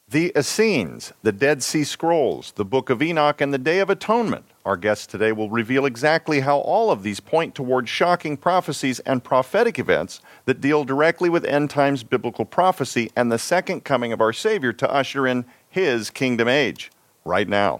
The Essenes, the Dead Sea Scrolls, the Book of Enoch, and the Day of Atonement. Our guest today will reveal exactly how all of these point towards shocking prophecies and prophetic events that deal directly with end times biblical prophecy and the second coming of our Savior to usher in His kingdom age. Right now.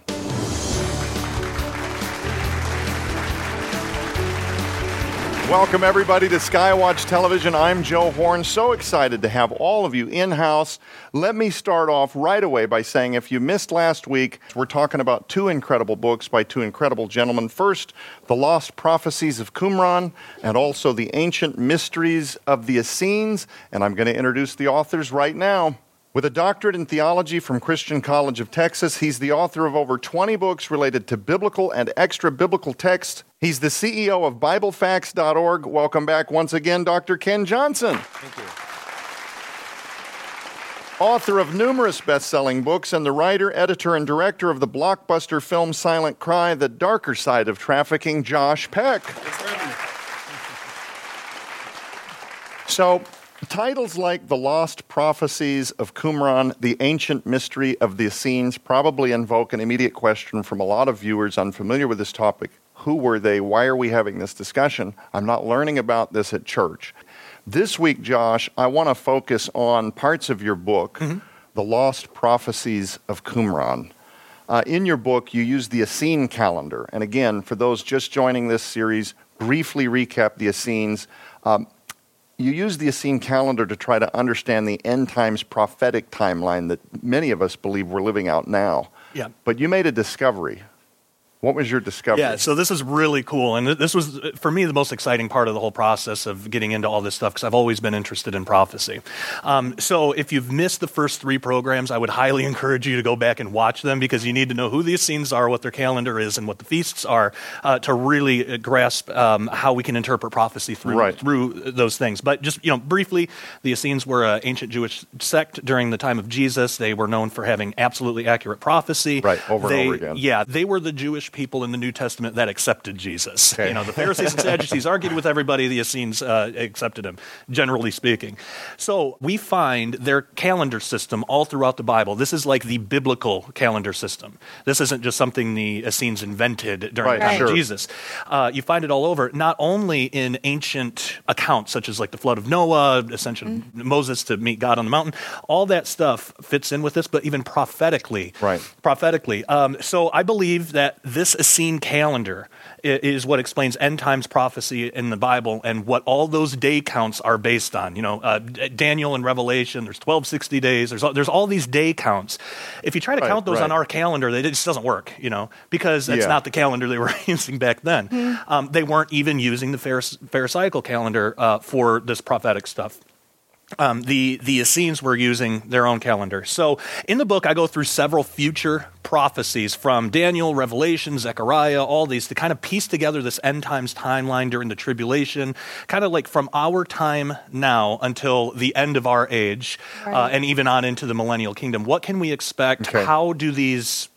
Welcome, everybody, to Skywatch Television. I'm Joe Horn. So excited to have all of you in-house. Let me start off right away by saying if you missed last week, we're talking about two incredible books by two incredible gentlemen. First, The Lost Prophecies of Qumran, and also The Ancient Mysteries of the Essenes. And I'm going to introduce the authors right now. With a doctorate in theology from Christian College of Texas, he's the author of over 20 books related to biblical and extra-biblical texts. He's the CEO of BibleFacts.org. Welcome back once again, Dr. Ken Johnson. Thank you. Author of numerous best-selling books and the writer, editor, and director of the blockbuster film Silent Cry, The Darker Side of Trafficking, Josh Peck. So, titles like The Lost Prophecies of Qumran, The Ancient Mystery of the Essenes probably invoke an immediate question from a lot of viewers unfamiliar with this topic. Who were they? Why are we having this discussion? I'm not learning about this at church. This week, Josh, I want to focus on parts of your book, The Lost Prophecies of Qumran. In your book, you use the Essene calendar. And again, for those just joining this series, briefly recap the Essenes. You use the Essene calendar to try to understand the end times prophetic timeline that many of us believe we're living out now. Yeah. But you made a discovery. What was your discovery? Yeah, so this is really cool. And this was, for me, the most exciting part of the whole process of getting into all this stuff, because I've always been interested in prophecy. So if you've missed the first three programs, I would highly encourage you to go back and watch them, because you need to know who the Essenes are, what their calendar is, and what the feasts are, to really grasp how we can interpret prophecy through those things. But just, briefly, the Essenes were an ancient Jewish sect during the time of Jesus. They were known for having absolutely accurate prophecy. Right, over and over again. Yeah, they were the Jewish people in the New Testament that accepted Jesus. Okay. The Pharisees and Sadducees argued with everybody. The Essenes accepted him, generally speaking. So we find their calendar system all throughout the Bible. This is like the biblical calendar system. This isn't just something the Essenes invented during the time of Jesus. You find it all over, not only in ancient accounts, such as like the flood of Noah, ascension of Moses to meet God on the mountain. All that stuff fits in with this, but even prophetically. Right. Prophetically. So I believe that this Essene calendar is what explains end times prophecy in the Bible and what all those day counts are based on. Daniel and Revelation, there's 1260 days, there's all these day counts. If you try to count those on our calendar, it just doesn't work, because that's not the calendar they were using back then. They weren't even using the Pharisaical calendar for this prophetic stuff. The Essenes were using their own calendar. So in the book, I go through several future prophecies from Daniel, Revelation, Zechariah, all these to kind of piece together this end times timeline during the tribulation, kind of like from our time now until the end of our age, and even on into the millennial kingdom. What can we expect? Okay. How do these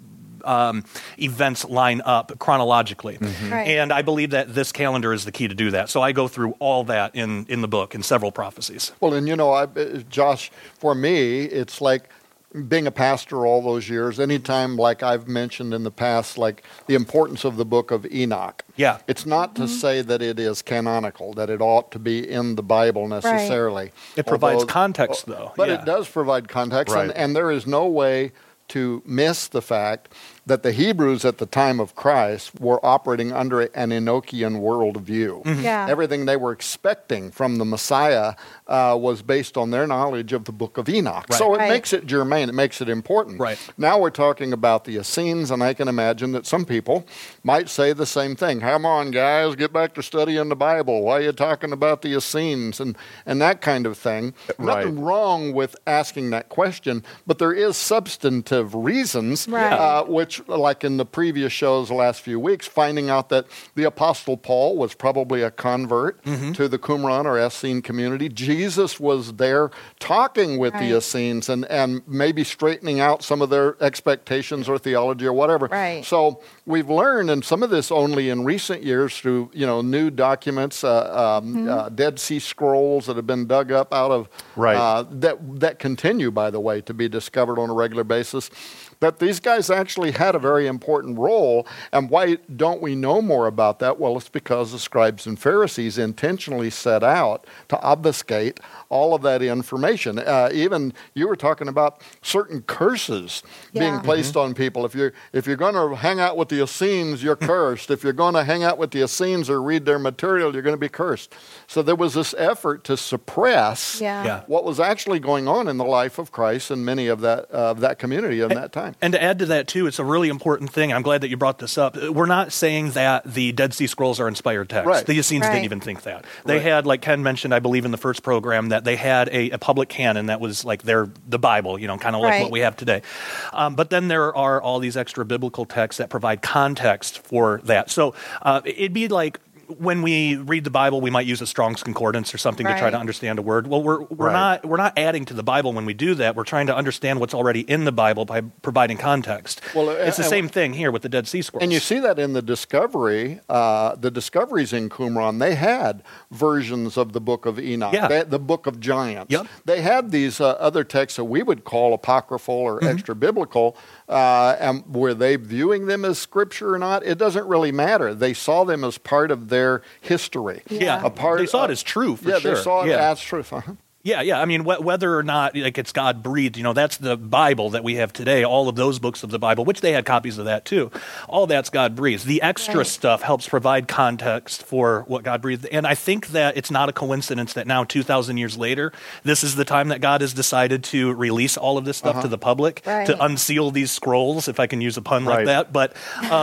events line up chronologically? And I believe that this calendar is the key to do that. So I go through all that in the book in several prophecies. Well, and Josh, for me, it's like being a pastor all those years, anytime, like I've mentioned in the past, like the importance of the book of Enoch. Yeah. It's not to say that it is canonical, that it ought to be in the Bible necessarily. Right. It provides context, though. But it does provide context, and there is no way to miss the fact that the Hebrews at the time of Christ were operating under an Enochian worldview. Everything they were expecting from the Messiah was based on their knowledge of the book of Enoch. So it makes it germane, it makes it important. Now we're talking about the Essenes, and I can imagine that some people might say the same thing. Come on, guys, get back to studying the Bible. Why are you talking about the Essenes? And that kind of thing. Nothing wrong with asking that question, but there is substantive reasons which course, like in the previous shows the last few weeks, finding out that the Apostle Paul was probably a convert to the Qumran or Essene community. Jesus was there talking with the Essenes and maybe straightening out some of their expectations or theology or whatever. Right. So we've learned, and some of this only in recent years through new documents, Dead Sea Scrolls that have been dug up out of that continue, by the way, to be discovered on a regular basis. But these guys actually had a very important role. And why don't we know more about that? Well, it's because the scribes and Pharisees intentionally set out to obfuscate all of that information. Even you were talking about certain curses being placed on people. If you're going to hang out with the Essenes, you're cursed. If you're going to hang out with the Essenes or read their material, you're going to be cursed. So there was this effort to suppress what was actually going on in the life of Christ and many of that community in that time. And to add to that, too, it's a really important thing. I'm glad that you brought this up. We're not saying that the Dead Sea Scrolls are inspired texts. Right. The Essenes didn't even think that. They had, like Ken mentioned, I believe in the first program, that they had a public canon that was like the Bible, kind of like what we have today. But then there are all these extra biblical texts that provide context for that. So it'd be like, when we read the Bible, we might use a Strong's Concordance or something to try to understand a word. Well, we're not adding to the Bible when we do that. We're trying to understand what's already in the Bible by providing context. Well, it's the same thing here with the Dead Sea Scrolls. And you see that in the discoveries in Qumran. They had versions of the Book of Enoch, the Book of Giants. Yep. They had these other texts that we would call apocryphal or extra biblical. And were they viewing them as scripture or not? It doesn't really matter. They saw them as part of their history. Yeah, they saw it as true, for sure. Yeah, they saw it as truth. Yeah. I mean, whether or not it's God breathed, that's the Bible that we have today. All of those books of the Bible, which they had copies of that too. All that's God breathed. The extra stuff helps provide context for what God breathed. And I think that it's not a coincidence that now, 2,000 years later, this is the time that God has decided to release all of this stuff to the public, to unseal these scrolls, if I can use a pun like that. But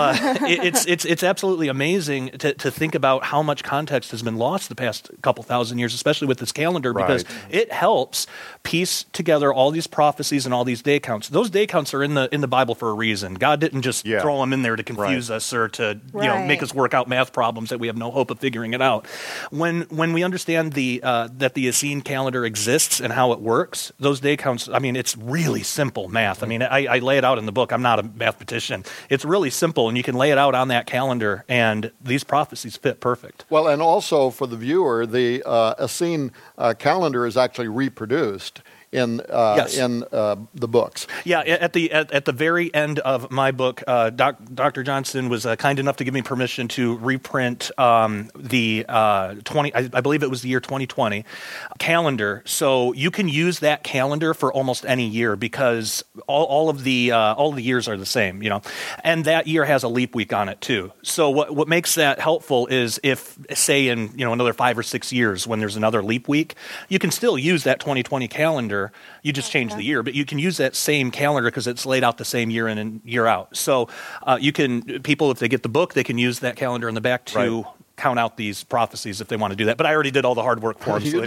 it's absolutely amazing to think about how much context has been lost the past couple thousand years, especially with this calendar, because it helps piece together all these prophecies and all these day counts. Those day counts are in the Bible for a reason. God didn't just throw them in there to confuse us or to make us work out math problems that we have no hope of figuring it out. When we understand that the Essene calendar exists and how it works, those day counts, I mean, it's really simple math. I mean, I lay it out in the book. I'm not a mathematician. It's really simple, and you can lay it out on that calendar, and these prophecies fit perfect. Well, and also for the viewer, the Essene calendar is actually reproduced in the books. Yeah, at the very end of my book, Dr. Johnson was kind enough to give me permission to reprint the I believe it was the year 2020 calendar. So you can use that calendar for almost any year because all of the years are the same, and that year has a leap week on it too. So what makes that helpful is if, say, in another 5 or 6 years when there's another leap week, you can still use that 2020 calendar. You just change the year, but you can use that same calendar because it's laid out the same year in and year out. So people, if they get the book, they can use that calendar in the back to count out these prophecies if they want to do that. But I already did all the hard work for them. So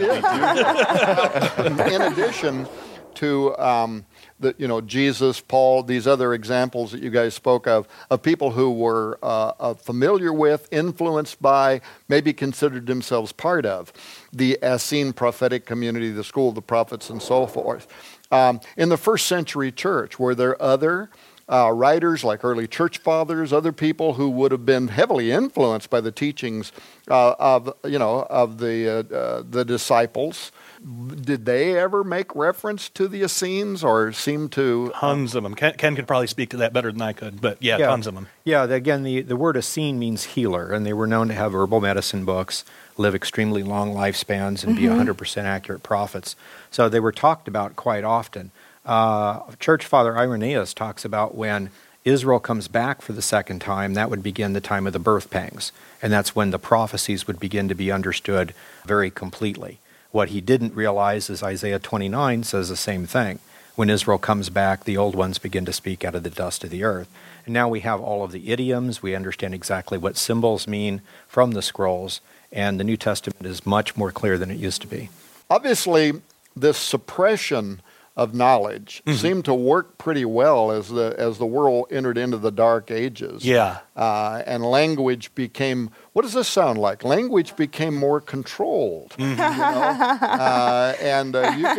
in addition to Jesus, Paul, these other examples that you guys spoke of people who were familiar with, influenced by, maybe considered themselves part of the Essene prophetic community, the school of the prophets, and so forth. In the first century church, were there other writers like early church fathers, other people who would have been heavily influenced by the teachings of the disciples? Did they ever make reference to the Essenes or seem to? Tons of them. Ken could probably speak to that better than I could, but tons of them. Yeah, again, the word Essene means healer, and they were known to have herbal medicine books, live extremely long lifespans, and be 100% accurate prophets. So they were talked about quite often. Church Father Irenaeus talks about when Israel comes back for the second time, that would begin the time of the birth pangs, and that's when the prophecies would begin to be understood very completely. What he didn't realize is Isaiah 29 says the same thing. When Israel comes back, the old ones begin to speak out of the dust of the earth. And now we have all of the idioms. We understand exactly what symbols mean from the scrolls, and the New Testament is much more clear than it used to be. Obviously, this suppression of knowledge seemed to work pretty well as the world entered into the Dark Ages. Yeah. And language became, what does this sound like? Language became more controlled. You know? And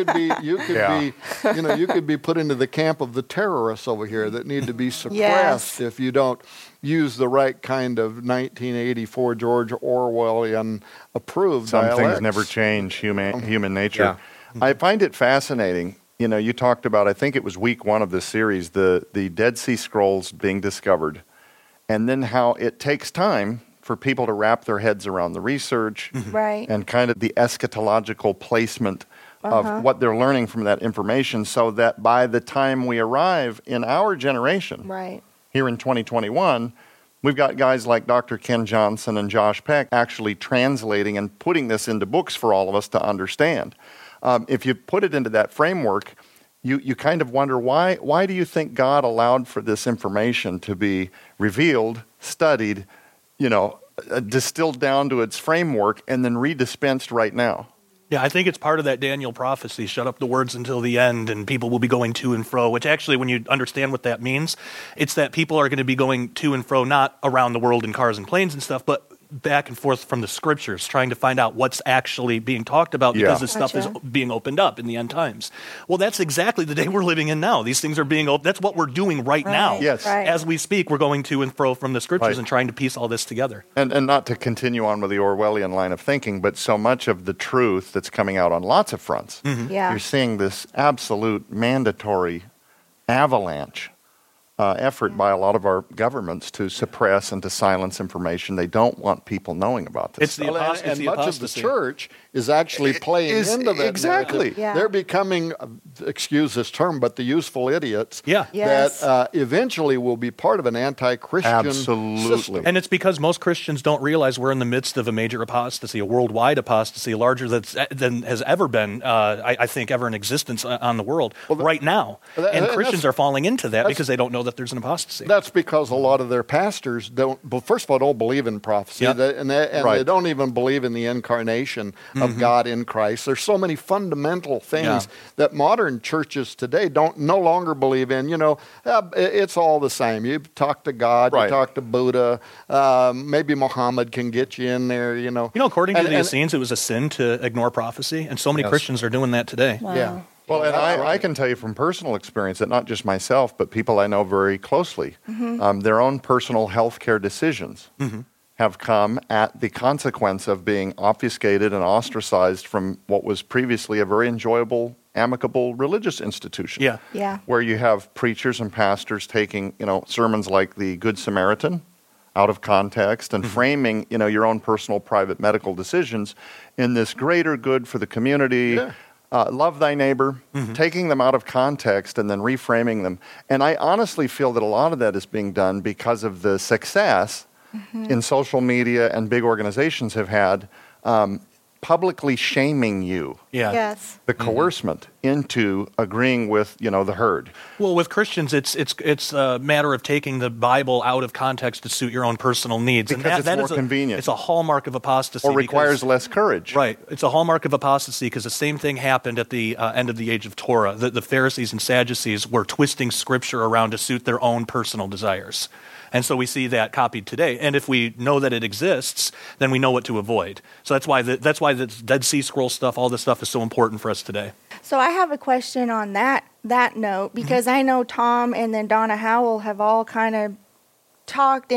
you could be put into the camp of the terrorists over here that need to be suppressed if you don't use the right kind of 1984 George Orwellian approved Some dialects. things never change, human nature. I find it fascinating. You know, you talked about, I think it was week 1 of this series, the Dead Sea Scrolls being discovered, and then how it takes time for people to wrap their heads around the research and kind of the eschatological placement of what they're learning from that information, so that by the time we arrive in our generation, here in 2021, we've got guys like Dr. Ken Johnson and Josh Peck actually translating and putting this into books for all of us to understand. If you put it into that framework, you kind of wonder, why do you think God allowed for this information to be revealed, studied, distilled down to its framework, and then redispensed right now? Yeah, I think it's part of that Daniel prophecy, shut up the words until the end, and people will be going to and fro, which actually, when you understand what that means, it's that people are going to be going to and fro, not around the world in cars and planes and stuff, but back and forth from the scriptures, trying to find out what's actually being talked about because this stuff is being opened up in the end times. Well, that's exactly the day we're living in now. These things are being opened. That's what we're doing right now. Yes. As we speak, we're going to and fro from the scriptures and trying to piece all this together. And not to continue on with the Orwellian line of thinking, but so much of the truth that's coming out on lots of fronts, you're seeing this absolute mandatory avalanche effort by a lot of our governments to suppress and to silence information. They don't want people knowing about this. It's the apostasy. And much of the church is actually playing into that. Exactly. They're becoming, excuse this term, but the useful idiots Yes. that eventually will be part of an anti-Christian system. And it's because most Christians don't realize we're in the midst of a major apostasy, a worldwide apostasy, larger than has ever been, I think, ever in existence on the world right now. And Christians are falling into that because they don't know that there's an apostasy. That's because a lot of their pastors first of all, don't believe in prophecy, they don't even believe in the incarnation of God in Christ. There's so many fundamental things that modern churches today no longer believe in. It's all the same. You talk to God, you talk to Buddha, maybe Muhammad can get you in there. According to the Essenes, it was a sin to ignore prophecy, and so many Christians are doing that today. Wow. Yeah. Well, and I can tell you from personal experience that not just myself, but people I know very closely, their own personal health care decisions have come at the consequence of being obfuscated and ostracized from what was previously a very enjoyable, amicable religious institution. Where you have preachers and pastors taking, sermons like the Good Samaritan out of context and framing, your own personal private medical decisions in this greater good for the community. Love thy neighbor, taking them out of context and then reframing them. And I honestly feel that a lot of that is being done because of the success in social media and big organizations have had publicly shaming you. The coercement into agreeing with, the herd. Well, with Christians, it's a matter of taking the Bible out of context to suit your own personal needs. Because and it's more convenient. It's a hallmark of apostasy. Or requires less courage. Right. It's a hallmark of apostasy because the same thing happened at the end of the age of Torah. The Pharisees and Sadducees were twisting Scripture around to suit their own personal desires. And so we see that copied today. And if we know that it exists, then we know what to avoid. So that's why the Dead Sea Scroll stuff, all this stuff is so important for us today. So I have a question on that note, because I know Tom and then Donna Howell have all kind of talked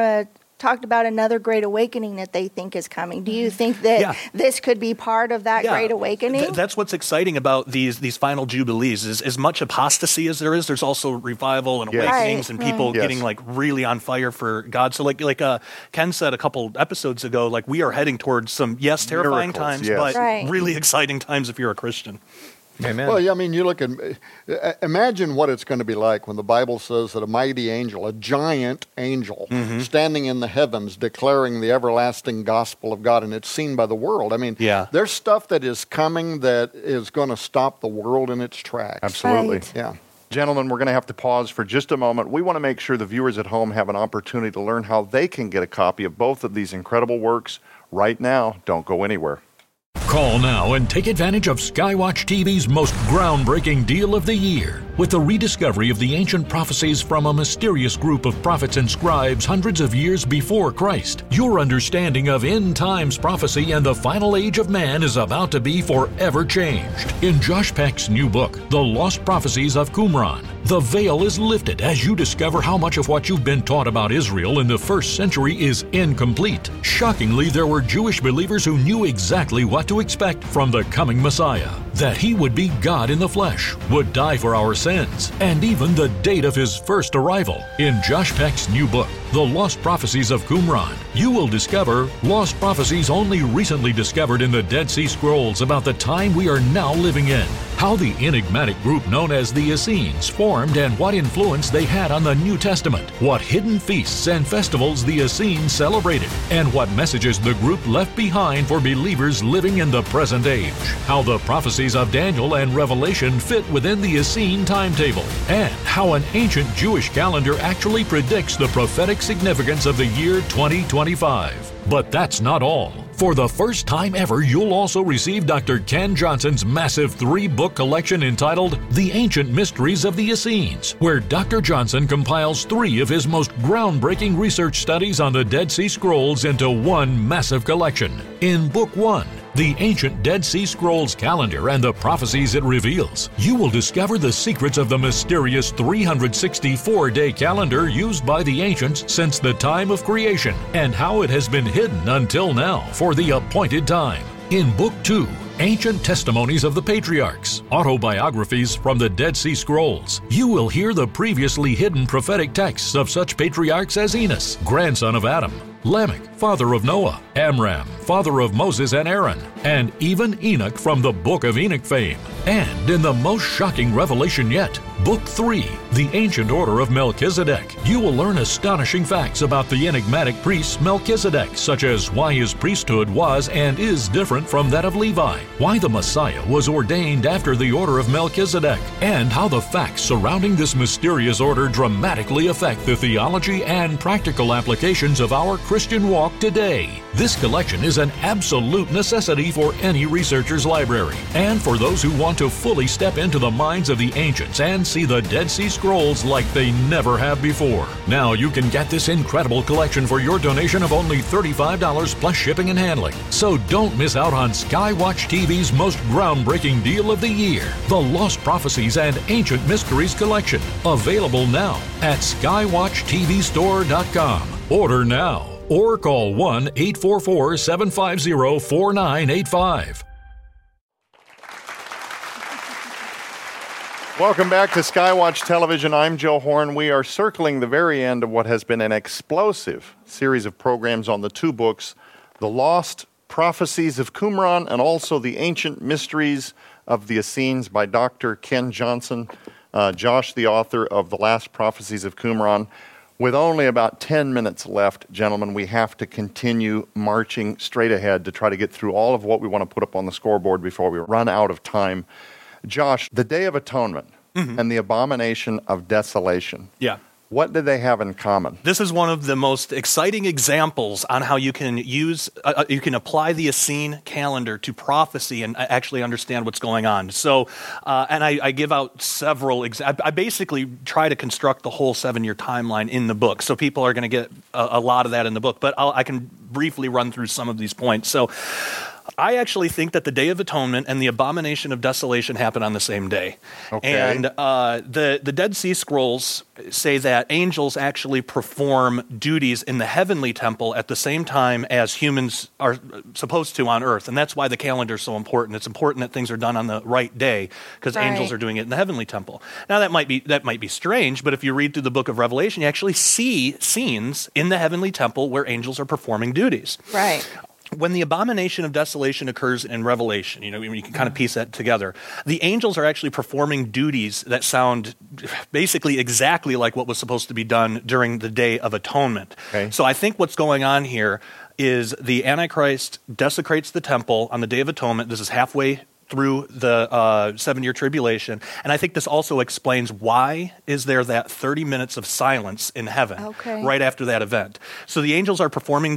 about another great awakening that they think is coming. Do you think that this could be part of that great awakening? That's what's exciting about these final jubilees is as much apostasy as there is, there's also revival and awakenings and people getting really on fire for God. So like Ken said a couple episodes ago, we are heading towards some, terrifying times, but really exciting times if you're a Christian. Amen. Well, you look at, imagine what it's going to be like when the Bible says that a mighty angel, a giant angel, standing in the heavens declaring the everlasting gospel of God, and it's seen by the world. There's stuff that is coming that is going to stop the world in its tracks. Absolutely. Right. Yeah. Gentlemen, we're going to have to pause for just a moment. We want to make sure the viewers at home have an opportunity to learn how they can get a copy of both of these incredible works right now. Don't go anywhere. Call now and take advantage of Skywatch TV's most groundbreaking deal of the year. With the rediscovery of the ancient prophecies from a mysterious group of prophets and scribes hundreds of years before Christ, your understanding of end times prophecy and the final age of man is about to be forever changed. In Josh Peck's new book, The Lost Prophecies of Qumran, the veil is lifted as you discover how much of what you've been taught about Israel in the first century is incomplete. Shockingly, there were Jewish believers who knew exactly what to expect from the coming Messiah. That he would be God in the flesh, would die for our sins, and even the date of his first arrival. In Josh Peck's new book, The Lost Prophecies of Qumran, you will discover lost prophecies only recently discovered in the Dead Sea Scrolls about the time we are now living in. How the enigmatic group known as the Essenes formed and what influence they had on the New Testament, what hidden feasts and festivals the Essenes celebrated, and what messages the group left behind for believers living in the present age. How the prophecies of Daniel and Revelation fit within the Essene timetable, and how an ancient Jewish calendar actually predicts the prophetic significance of the year 2025. But that's not all. For the first time ever, you'll also receive Dr. Ken Johnson's massive 3-book collection entitled The Ancient Mysteries of the Essenes, where Dr. Johnson compiles 3 of his most groundbreaking research studies on the Dead Sea Scrolls into one massive collection. In Book 1, The Ancient Dead Sea Scrolls Calendar and the Prophecies it Reveals, you will discover the secrets of the mysterious 364-day calendar used by the ancients since the time of creation, and how it has been hidden until now for the appointed time. In Book 2, Ancient Testimonies of the Patriarchs, Autobiographies from the Dead Sea Scrolls, you will hear the previously hidden prophetic texts of such patriarchs as Enos, grandson of Adam, Lamech, father of Noah, Amram, father of Moses and Aaron, and even Enoch from the Book of Enoch fame. And in the most shocking revelation yet, Book 3, The Ancient Order of Melchizedek, you will learn astonishing facts about the enigmatic priest Melchizedek, such as why his priesthood was and is different from that of Levi, why the Messiah was ordained after the order of Melchizedek, and how the facts surrounding this mysterious order dramatically affect the theology and practical applications of our Christian walk today. This collection is an absolute necessity for any researcher's library, and for those who want to fully step into the minds of the ancients and see the Dead Sea Scrolls like they never have before. Now you can get this incredible collection for your donation of only $35 plus shipping and handling. So don't miss out on Skywatch TV's most groundbreaking deal of the year, the Lost Prophecies and Ancient Mysteries collection. Available now at skywatchtvstore.com. Order now or call 1-844-750-4985. Welcome back to Skywatch Television. I'm Joe Horn. We are circling the very end of what has been an explosive series of programs on the 2 books, The Lost Prophecies of Qumran and also The Ancient Mysteries of the Essenes by Dr. Ken Johnson. Josh, the author of The Last Prophecies of Qumran. With only about 10 minutes left, gentlemen, we have to continue marching straight ahead to try to get through all of what we want to put up on the scoreboard before we run out of time. Josh, the Day of Atonement and the Abomination of Desolation. Yeah. What do they have in common? This is one of the most exciting examples on how you can use, you can apply the Essene calendar to prophecy and actually understand what's going on. So, and I give out several, I basically try to construct the whole 7-year timeline in the book. So people are going to get a lot of that in the book, but I can briefly run through some of these points. So I actually think that the Day of Atonement and the Abomination of Desolation happen on the same day. Okay. And the Dead Sea Scrolls say that angels actually perform duties in the heavenly temple at the same time as humans are supposed to on earth. And that's why the calendar is so important. It's important that things are done on the right day because angels are doing it in the heavenly temple. Now that might be strange, but if you read through the book of Revelation, you actually see scenes in the heavenly temple where angels are performing duties. Right. When the Abomination of Desolation occurs in Revelation, you can kind of piece that together. The angels are actually performing duties that sound basically exactly like what was supposed to be done during the Day of Atonement. Okay. So I think what's going on here is the Antichrist desecrates the temple on the Day of Atonement. This is halfway through the 7-year tribulation. And I think this also explains why is there that 30 minutes of silence in heaven right after that event. So the angels are performing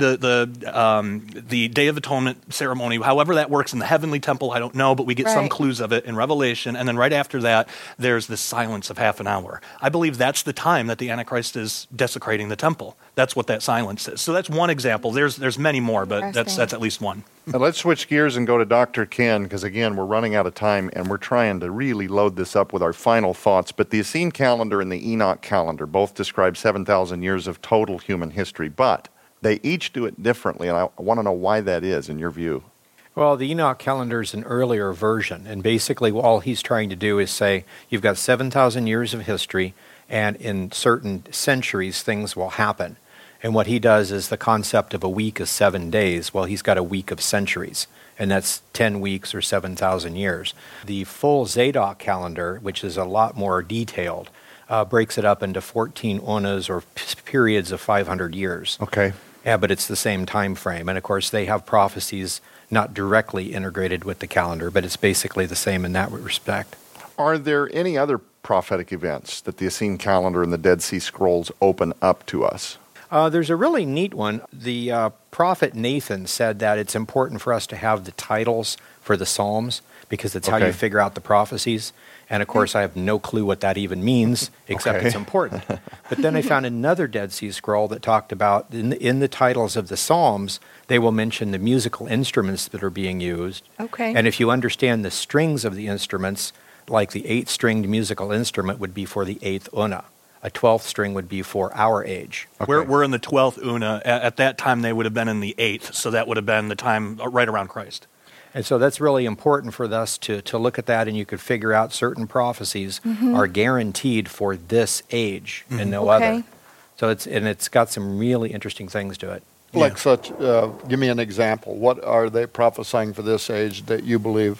the Day of Atonement ceremony, however that works in the heavenly temple, I don't know, but we get some clues of it in Revelation. And then right after that, there's this silence of half an hour. I believe that's the time that the Antichrist is desecrating the temple. That's what that silence is. So that's one example. There's many more, but that's at least one. Now let's switch gears and go to Dr. Ken, because again, we're running out of time and we're trying to really load this up with our final thoughts. But the Essene calendar and the Enoch calendar both describe 7,000 years of total human history, but they each do it differently, and I want to know why that is in your view. Well, the Enoch calendar is an earlier version, and basically all he's trying to do is say you've got 7,000 years of history, and in certain centuries things will happen. And what he does is the concept of a week is 7 days. Well, he's got a week of centuries, and that's 10 weeks or 7,000 years. The full Zadok calendar, which is a lot more detailed, breaks it up into 14 onas or periods of 500 years. Okay. Yeah, but it's the same time frame. And of course, they have prophecies not directly integrated with the calendar, but it's basically the same in that respect. Are there any other prophetic events that the Essene calendar and the Dead Sea Scrolls open up to us? There's a really neat one. The prophet Nathan said that it's important for us to have the titles for the Psalms because it's how you figure out the prophecies. And of course, I have no clue what that even means, except it's important. But then I found another Dead Sea Scroll that talked about, in the titles of the Psalms, they will mention the musical instruments that are being used. Okay. And if you understand the strings of the instruments, like the 8-stringed musical instrument would be for the 8th Una. A 12th string would be for our age. Okay. We're in the 12th Una. At that time, they would have been in the 8th, so that would have been the time right around Christ. And so that's really important for us to look at that, and you could figure out certain prophecies are guaranteed for this age and no other. So it's got some really interesting things to it. Like give me an example. What are they prophesying for this age that you believe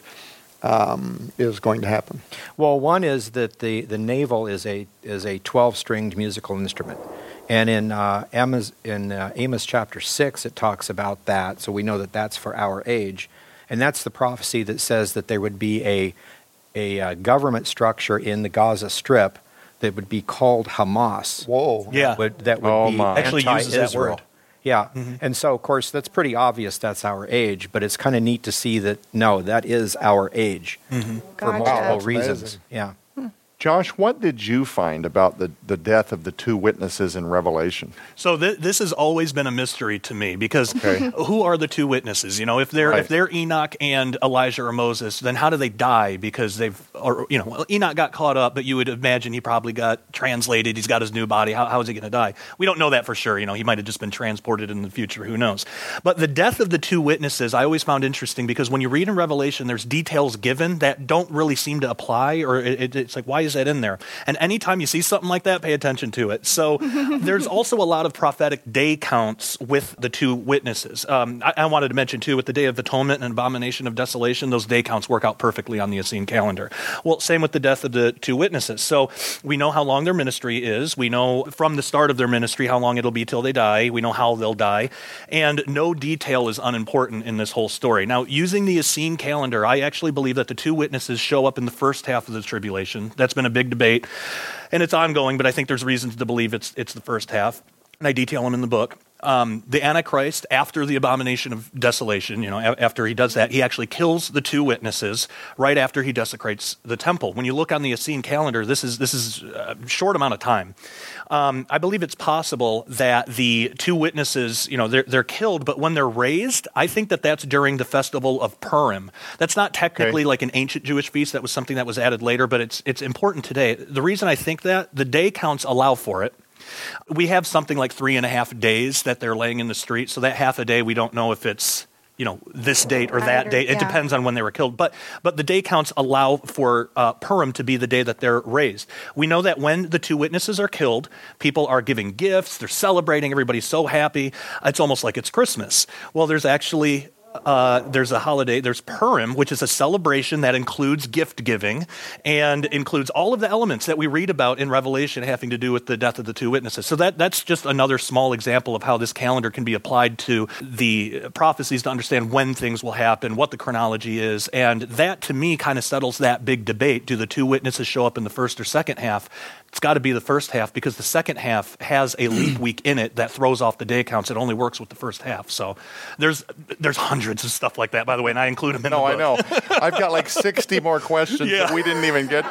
is going to happen? Well, one is that the navel is a 12-stringed musical instrument. And in Amos chapter 6, it talks about that, so we know that that's for our age. And that's the prophecy that says that there would be a government structure in the Gaza Strip that would be called Hamas. Whoa. Yeah. That would be actually uses that word. Yeah. And so, of course, that's pretty obvious that's our age, but it's kind of neat to see that, no, that is our age for multiple reasons. Amazing. Yeah. Josh, what did you find about the death of the two witnesses in Revelation? So this has always been a mystery to me because who are the two witnesses? You know, if they're Enoch and Elijah or Moses, then how do they die? Because Enoch got caught up, but you would imagine he probably got translated. He's got his new body. How is he going to die? We don't know that for sure. You know, he might have just been transported in the future. Who knows? But the death of the two witnesses, I always found interesting because when you read in Revelation, there's details given that don't really seem to apply, or it's like, why is that in there? And anytime you see something like that, pay attention to it. So there's also a lot of prophetic day counts with the two witnesses. I wanted to mention too, with the Day of Atonement and Abomination of Desolation, those day counts work out perfectly on the Essene calendar. Well, same with the death of the two witnesses. So we know how long their ministry is. We know from the start of their ministry how long it'll be till they die. We know how they'll die. And no detail is unimportant in this whole story. Now, using the Essene calendar, I actually believe that the two witnesses show up in the first half of the tribulation. That's been a big debate, and it's ongoing, but I think there's reasons to believe it's the first half, and I detail them in the book. The Antichrist, after the Abomination of Desolation, after he does that, he actually kills the two witnesses right after he desecrates the temple. When you look on the Essene calendar, this is a short amount of time. I believe it's possible that the two witnesses, they're killed, but when they're raised, I think that's during the festival of Purim. That's not technically like an ancient Jewish feast. That was something that was added later, but it's important today. The reason I think that, the day counts allow for it. We have something like 3.5 days that they're laying in the street, so that half a day we don't know if it's this date or that date. It depends on when they were killed. But the day counts allow for Purim to be the day that they're raised. We know that when the two witnesses are killed, people are giving gifts, they're celebrating, everybody's so happy. It's almost like it's Christmas. Well, there's actually there's a holiday, there's Purim, which is a celebration that includes gift giving and includes all of the elements that we read about in Revelation having to do with the death of the two witnesses. So that's just another small example of how this calendar can be applied to the prophecies to understand when things will happen, what the chronology is, and that to me kind of settles that big debate. Do the two witnesses show up in the first or second half? It's got to be the first half because the second half has a leap week in it that throws off the day counts. It only works with the first half. So there's hundreds of stuff like that, by the way, and I include them in the book. I know. I've got like 60 more questions that we didn't even get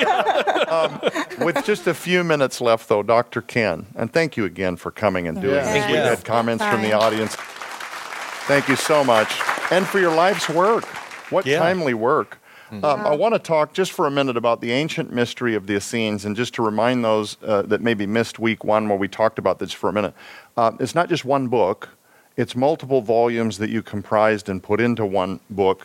to. With just a few minutes left, though, Dr. Ken, and thank you again for coming and doing this. We had comments from the audience. Thank you so much. And for your life's work. What timely work. I want to talk just for a minute about the ancient mystery of the Essenes, and just to remind those that maybe missed week one where we talked about this for a minute. It's not just one book. It's multiple volumes that you comprised and put into one book.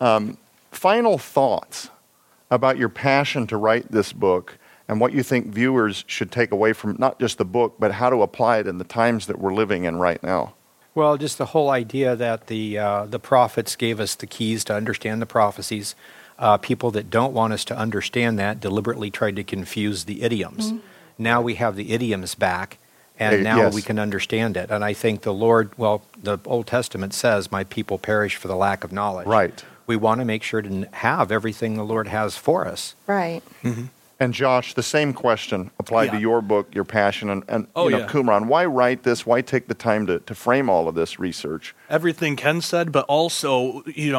Final thoughts about your passion to write this book and what you think viewers should take away from not just the book, but how to apply it in the times that we're living in right now. Well, just the whole idea that the prophets gave us the keys to understand the prophecies. People that don't want us to understand that deliberately tried to confuse the idioms. Mm-hmm. Now we have the idioms back, and now we can understand it. And I think the Lord, the Old Testament says, my people perish for the lack of knowledge. Right. We want to make sure to have everything the Lord has for us. Right. Mm-hmm. And Josh, the same question applied to your book, your passion, and Qumran. Why write this? Why take the time to frame all of this research? Everything Ken said, but also,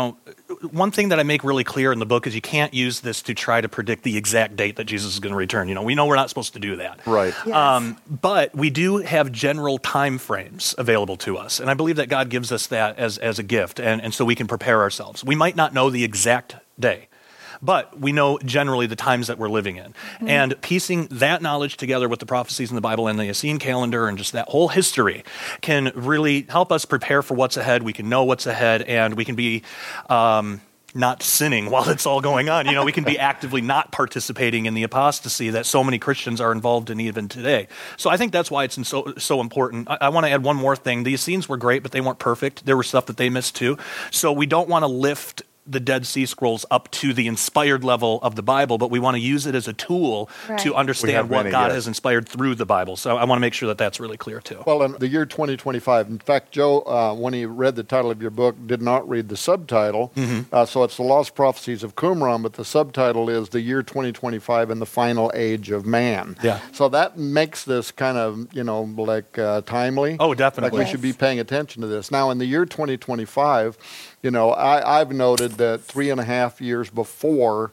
one thing that I make really clear in the book is you can't use this to try to predict the exact date that Jesus is going to return. We know we're not supposed to do that. Right. Yes. But we do have general time frames available to us, and I believe that God gives us that as a gift, and so we can prepare ourselves. We might not know the exact day, but we know generally the times that we're living in. Mm-hmm. And piecing that knowledge together with the prophecies in the Bible and the Essene calendar and just that whole history can really help us prepare for what's ahead. We can know what's ahead, and we can be not sinning while it's all going on. We can be actively not participating in the apostasy that so many Christians are involved in even today. So I think that's why it's so important. I want to add one more thing. The Essenes were great, but they weren't perfect. There was stuff that they missed too. So we don't want to lift the Dead Sea Scrolls up to the inspired level of the Bible, but we want to use it as a tool to understand what God has inspired through the Bible. So I want to make sure that that's really clear too. Well, in the year 2025, in fact, Joe, when he read the title of your book, did not read the subtitle. Mm-hmm. So it's The Lost Prophecies of Qumran, but the subtitle is The Year 2025 and the Final Age of Man. Yeah. So that makes this kind of, timely. Oh, definitely. Like we should be paying attention to this. Now, in the year 2025, I've noted that 3.5 years before,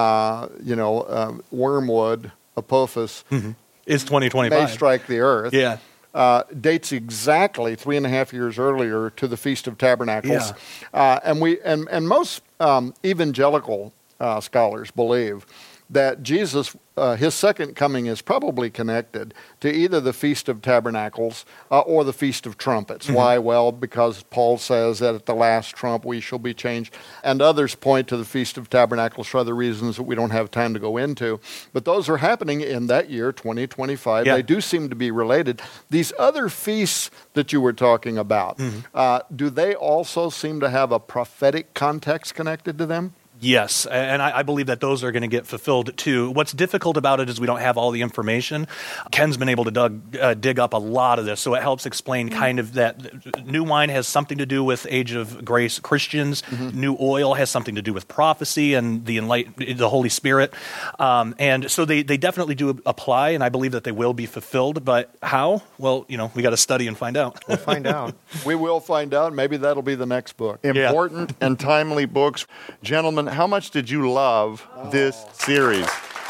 Wormwood, Apophis, is 2025. May strike the earth. Yeah. Dates exactly 3.5 years earlier to the Feast of Tabernacles. Yeah. And most evangelical scholars believe that Jesus, his second coming is probably connected to either the Feast of Tabernacles or the Feast of Trumpets. Mm-hmm. Why? Well, because Paul says that at the last trump we shall be changed. And others point to the Feast of Tabernacles for other reasons that we don't have time to go into. But those are happening in that year, 2025. Yeah. They do seem to be related. These other feasts that you were talking about, do they also seem to have a prophetic context connected to them? Yes, and I believe that those are going to get fulfilled too. What's difficult about it is we don't have all the information. Ken's been able to dig up a lot of this, so it helps explain kind of that new wine has something to do with Age of Grace Christians. Mm-hmm. New oil has something to do with prophecy and the Holy Spirit. And so they definitely do apply, and I believe that they will be fulfilled. But how? Well, we got to study and find out. We'll find out. We will find out. Maybe that'll be the next book. Important and timely books. Gentlemen, how much did you love this series?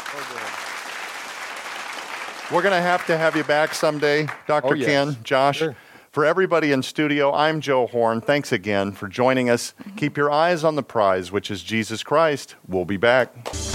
We're going to have you back someday, Dr. Ken, Josh. Sure. For everybody in studio, I'm Joe Horn. Thanks again for joining us. Keep your eyes on the prize, which is Jesus Christ. We'll be back.